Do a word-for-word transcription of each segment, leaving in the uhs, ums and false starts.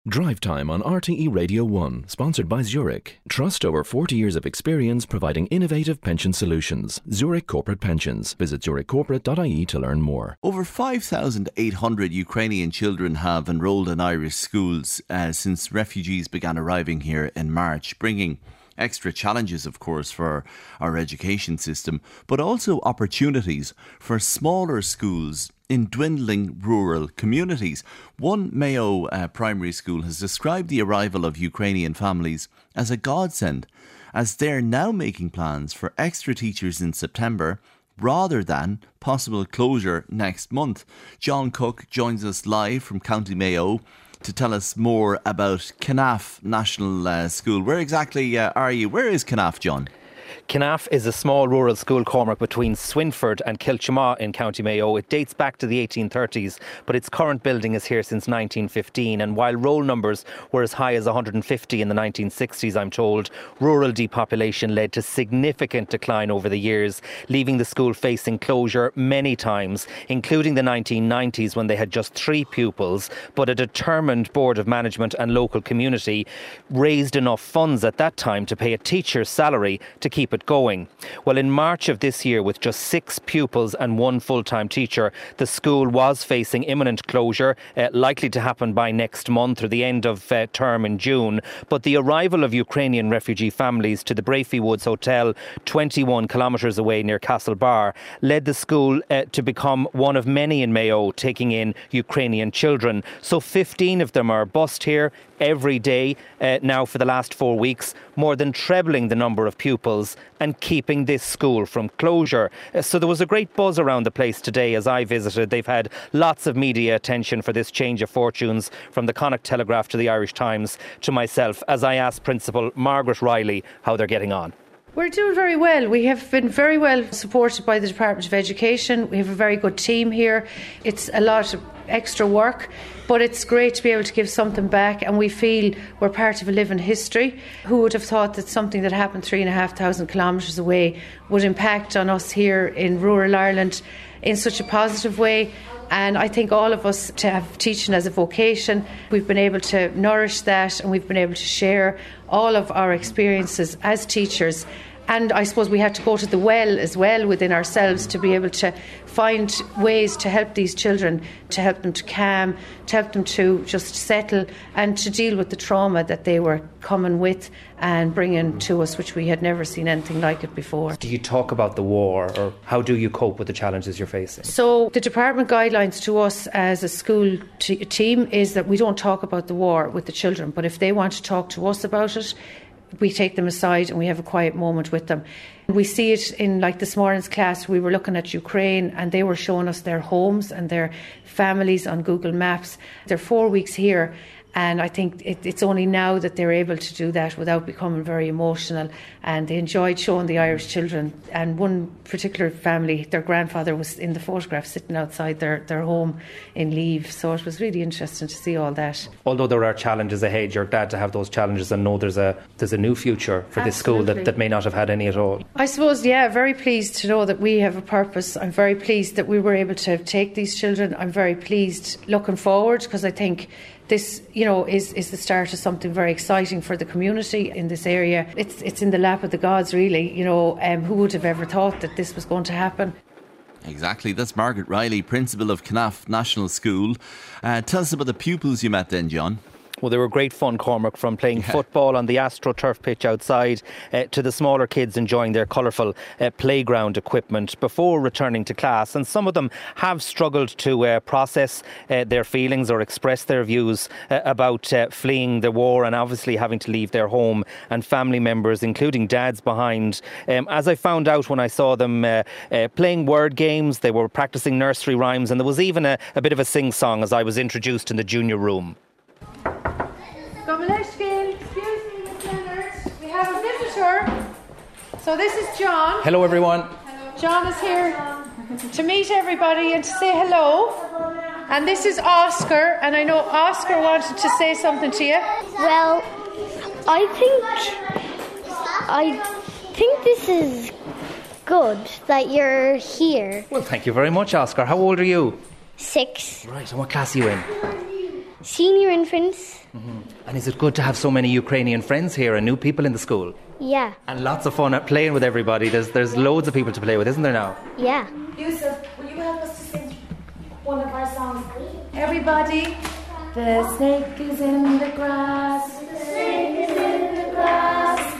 Drive Time on R T E Radio one, sponsored by Zurich. Trust over forty years of experience providing innovative pension solutions. Zurich Corporate Pensions. Visit zurich corporate dot I E to learn more. Over five thousand eight hundred Ukrainian children have enrolled in Irish schools uh, since refugees began arriving here in March, bringing extra challenges, of course, for our education system, but also opportunities for smaller schools in dwindling rural communities. One Mayo uh, primary school has described the arrival of Ukrainian families as a godsend, as they're now making plans for extra teachers in September rather than possible closure next month. John Cook joins us live from County Mayo to tell us more about Canaf National uh, School. Where exactly uh, are you? Where is Canaf, John? Canaf is a small rural school, Cormac, between Swinford and Kilchamaw in County Mayo. It dates back to the eighteen thirties, but its current building is here since nineteen fifteen. And while roll numbers were as high as one hundred fifty in the nineteen sixties, I'm told, rural depopulation led to significant decline over the years, leaving the school facing closure many times, including the nineteen nineties when they had just three pupils. But a determined board of management and local community raised enough funds at that time to pay a teacher's salary to keep it going. Well, in March of this year, with just six pupils and one full-time teacher, the school was facing imminent closure, uh, likely to happen by next month or the end of uh, term in June. But the arrival of Ukrainian refugee families to the Brafey Woods Hotel, twenty-one kilometres away near Castlebar, led the school uh, to become one of many in Mayo taking in Ukrainian children. So fifteen of them are bussed here every day uh, now for the last four weeks, more than trebling the number of pupils and keeping this school from closure. Uh, so there was a great buzz around the place today as I visited. They've had lots of media attention for this change of fortunes, from the Connacht Telegraph to the Irish Times to myself, as I asked Principal Margaret Riley how they're getting on. We're doing very well. We have been very well supported by the Department of Education. We have a very good team here. It's a lot of extra work, but it's great to be able to give something back, and we feel we're part of a living history. Who would have thought that something that happened three and a half thousand kilometres away would impact on us here in rural Ireland in such a positive way? And I think all of us, to have teaching as a vocation, we've been able to nourish that, and we've been able to share all of our experiences as teachers. And I suppose we had to go to the well as well within ourselves to be able to find ways to help these children, to help them to calm, to help them to just settle and to deal with the trauma that they were coming with and bringing to us, which we had never seen anything like it before. Do you talk about the war, or how do you cope with the challenges you're facing? So the department guidelines to us as a school t- team is that we don't talk about the war with the children, but if they want to talk to us about it, we take them aside and we have a quiet moment with them. We see it in, like, this morning's class. We were looking at Ukraine and they were showing us their homes and their families on Google Maps. They're four weeks here, and I think it, it's only now that they're able to do that without becoming very emotional, and they enjoyed showing the Irish children. And one particular family, their grandfather was in the photograph sitting outside their, their home in Leave, so it was really interesting to see all that. Although there are challenges ahead, you're glad to have those challenges and know there's a there's a new future for this school that, that may not have had any at all. I suppose, yeah, very pleased to know that we have a purpose. I'm very pleased that we were able to take these children. I'm very pleased looking forward, because I think this, you know, is, is the start of something very exciting for the community in this area. It's it's in the lap of the gods, really. You know, um, who would have ever thought that this was going to happen? Exactly. That's Margaret Riley, Principal of Canaf National School. Uh, tell us about the pupils you met then, John. Well, they were great fun, Cormac, from playing yeah. football on the AstroTurf pitch outside uh, to the smaller kids enjoying their colourful uh, playground equipment before returning to class. And some of them have struggled to uh, process uh, their feelings or express their views uh, about uh, fleeing the war and obviously having to leave their home and family members, including dads, behind. Um, as I found out when I saw them uh, uh, playing word games, they were practising nursery rhymes, and there was even a, a bit of a sing-song as I was introduced in the junior room. So this is John. Hello, everyone. Hello. John is here to meet everybody and to say hello. And this is Oscar, and I know Oscar wanted to say something to you. Well, I think I think this is good that you're here. Well, thank you very much, Oscar. How old are you? Six. Right, and what class are you in? senior infants. Mm-hmm. And is it good to have so many Ukrainian friends here and new people in the school? Yeah. And lots of fun at playing with everybody. There's there's loads of people to play with, isn't there now? Yeah. Yusuf, will you help us to sing one of our songs? Everybody, the snake is in the grass. The snake is in the grass.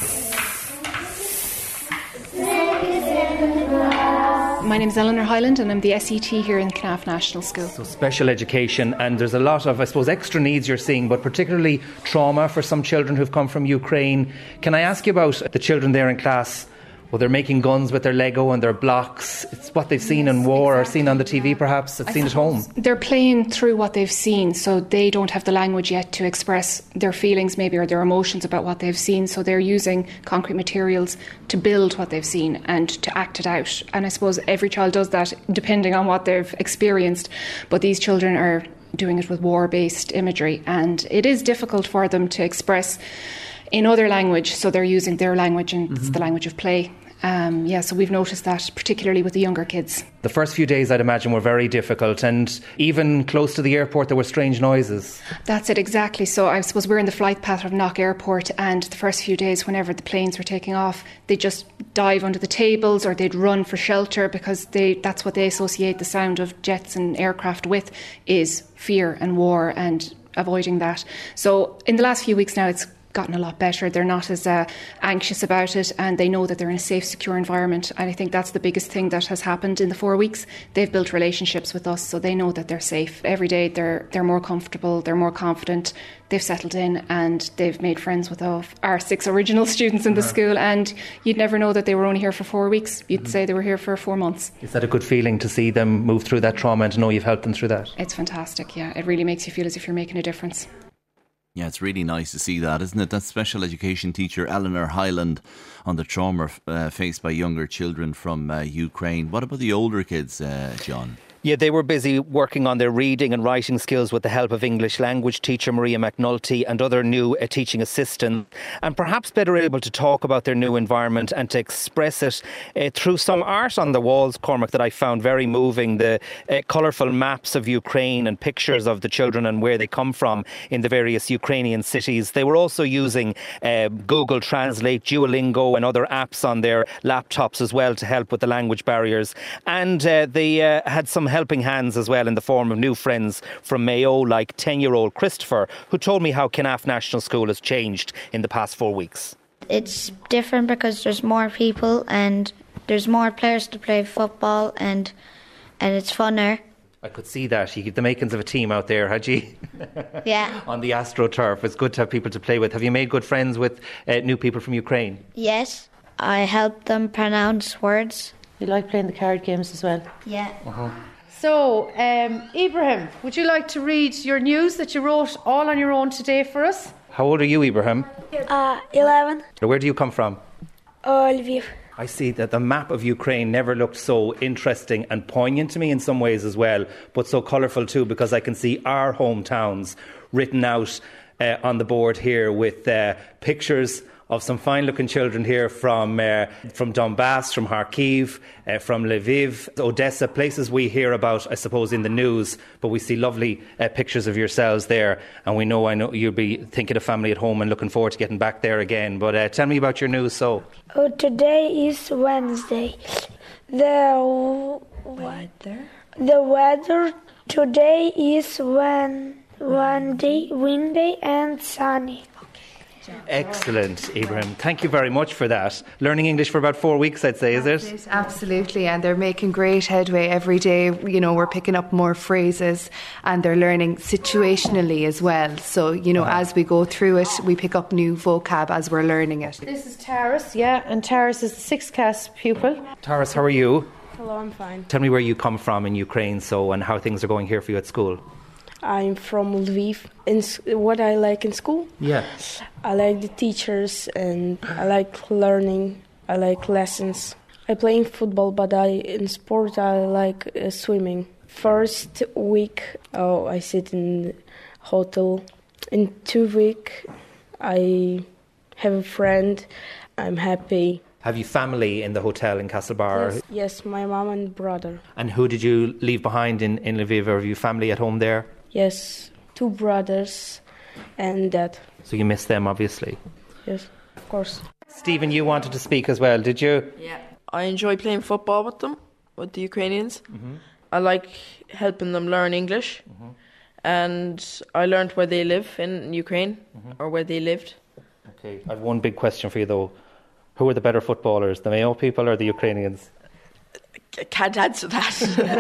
The snake is in the grass. My name is Eleanor Hyland and I'm the S E T here in Knaf National School. So special education, and there's a lot of, I suppose, extra needs you're seeing, but particularly trauma for some children who've come from Ukraine. Can I ask you about the children there in class? Well, they're making guns with their Lego and their blocks. It's what they've seen in war exactly. or seen on the T V perhaps, it's seen at home. They're playing through what they've seen, so they don't have the language yet to express their feelings maybe or their emotions about what they've seen, so they're using concrete materials to build what they've seen and to act it out. And I suppose every child does that depending on what they've experienced, but these children are doing it with war-based imagery, and it is difficult for them to express in other language, so they're using their language, and mm-hmm. it's the language of play. Um, yeah, so we've noticed that, particularly with the younger kids. The first few days, I'd imagine, were very difficult, and even close to the airport there were strange noises. That's it, exactly. So I suppose we're in the flight path of Knock Airport, and the first few days, whenever the planes were taking off, they'd just dive under the tables or they'd run for shelter, because they that's what they associate the sound of jets and aircraft with, is fear and war and avoiding that. So in the last few weeks now, it's gotten a lot better. They're not as uh, anxious about it, and they know that they're in a safe, secure environment. And I think that's the biggest thing that has happened in the four weeks. They've built relationships with us, so they know that they're safe. Every day they're they're more comfortable, they're more confident, they've settled in, and they've made friends with our six original students in the yeah. school. And you'd never know that they were only here for four weeks. You'd mm-hmm. say they were here for four months. Is that a good feeling to see them move through that trauma and to know you've helped them through that? It's fantastic, yeah. It really makes you feel as if you're making a difference. Yeah, it's really nice to see that, isn't it? That's special education teacher Eleanor Hyland on the trauma uh, faced by younger children from uh, Ukraine. What about the older kids, uh, John? Yeah, they were busy working on their reading and writing skills with the help of English language teacher Maria McNulty and other new uh, teaching assistants, and perhaps better able to talk about their new environment and to express it uh, through some art on the walls, Cormac, that I found very moving. The uh, colourful maps of Ukraine and pictures of the children and where they come from in the various Ukrainian cities. They were also using uh, Google Translate, Duolingo and other apps on their laptops as well to help with the language barriers. And uh, they uh, had some helping hands as well in the form of new friends from Mayo, like ten-year-old Christopher, who told me how Knaf National School has changed in the past four weeks. It's different because there's more people and there's more players to play football, and and it's funner. I could see that. You get the makings of a team out there, had you? Yeah. On the AstroTurf. It's good to have people to play with. Have you made good friends with uh, new people from Ukraine? Yes. I help them pronounce words. You like playing the card games as well? Yeah. Uh-huh. So, um, Ibrahim, would you like to read your news that you wrote all on your own today for us? How old are you, Ibrahim? Uh, eleven. Where do you come from? Uh, Lviv. I see that the map of Ukraine never looked so interesting and poignant to me in some ways as well, but so colourful too, because I can see our hometowns written out uh, on the board here with uh, pictures of some fine-looking children here from uh, from Donbass, from Kharkiv, uh, from Lviv, Odessa, places we hear about, I suppose, in the news, but we see lovely uh, pictures of yourselves there, and we know, I know you'll be thinking of family at home and looking forward to getting back there again. But uh, tell me about your news, so. Oh, today is Wednesday. The weather. The weather today is when windy, windy and sunny. Excellent, Ibrahim. Thank you very much for that. Learning English for about four weeks, I'd say, is it? Absolutely, and they're making great headway every day. You know, we're picking up more phrases and they're learning situationally as well. So, you know, as we go through it, we pick up new vocab as we're learning it. This is Taras, yeah, and Taras is the sixth class pupil. Taras, how are you? Hello, I'm fine. Tell me where you come from in Ukraine, so, and how things are going here for you at school. I'm from Lviv. In what I like in school? Yeah. I like the teachers and I like learning. I like lessons. I play football, but I in sport I like uh, swimming. First week, oh, I sit in hotel. In two week, I have a friend. I'm happy. Have you family in the hotel in Castlebar? Yes, yes, my mom and brother. And who did you leave behind in, in Lviv? Or have you family at home there? Yes. two brothers and dad. So you miss them, obviously. Yes, of course. Stephen, you wanted to speak as well, did you? Yeah. I enjoy playing football with them, with the Ukrainians. Mm-hmm. I like helping them learn English. Mm-hmm. And I learned where they live in Ukraine, mm-hmm. or where they lived. Okay, I have one big question for you though. Who are the better footballers, the Mayo people or the Ukrainians? I can't answer that.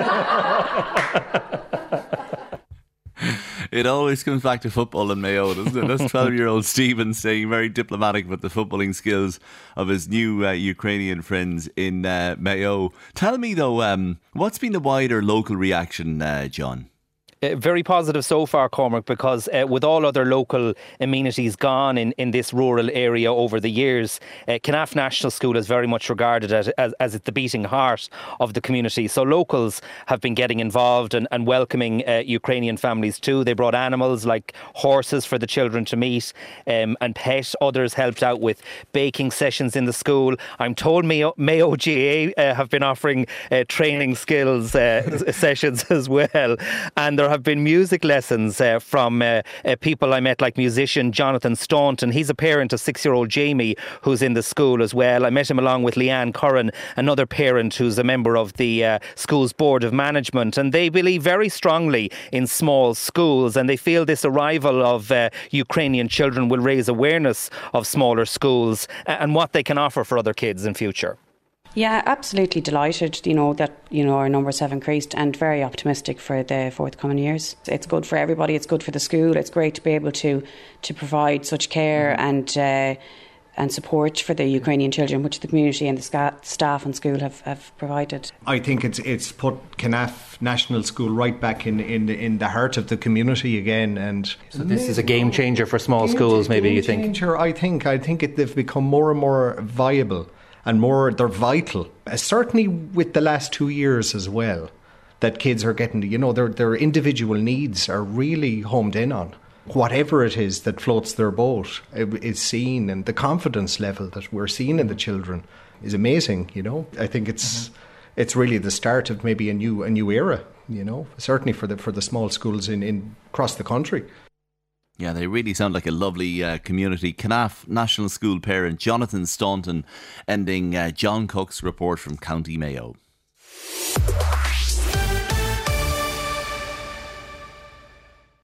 It always comes back to football and Mayo, doesn't it? That's twelve-year-old Stephen staying very diplomatic with the footballing skills of his new uh, Ukrainian friends in uh, Mayo. Tell me though, um, what's been the wider local reaction, uh, John? Uh, very positive so far, Cormac, because uh, with all other local amenities gone in, in this rural area over the years, uh, Canaf National School is very much regarded as, as, as it's the beating heart of the community. So locals have been getting involved and, and welcoming uh, Ukrainian families too. They brought animals like horses for the children to meet um, and pet. Others helped out with baking sessions in the school. I'm told Mayo, Mayo G A uh, have been offering uh, training skills uh, sessions as well. And there have been music lessons uh, from uh, uh, people I met, like musician Jonathan Staunton. He's a parent of six-year-old Jamie, who's in the school as well. I met him along with Leanne Curran, another parent who's a member of the uh, school's board of management. And they believe very strongly in small schools, and they feel this arrival of uh, Ukrainian children will raise awareness of smaller schools and what they can offer for other kids in future. Yeah, absolutely delighted, you know, that, you know, our numbers have increased, and very optimistic for the forthcoming years. It's good for everybody, it's good for the school, it's great to be able to to provide such care mm-hmm. and uh, and support for the Ukrainian children, which the community and the sca- staff and school have, have provided. I think it's it's put Canaf National School right back in, in, the, in the heart of the community again. And so this is a game changer for small schools, maybe, you think? Game changer, I think. I think it, they've become more and more viable. And more, they're vital. Uh, certainly with the last two years as well, that kids are getting, you know, their their individual needs are really homed in on. Whatever it is that floats their boat is seen, and the confidence level that we're seeing in the children is amazing. You know, I think it's mm-hmm. it's really the start of maybe a new a new era. You know, certainly for the for the small schools in, in across the country. Yeah, they really sound like a lovely uh, community. Canaf National School parent Jonathan Staunton ending uh, John Cook's report from County Mayo.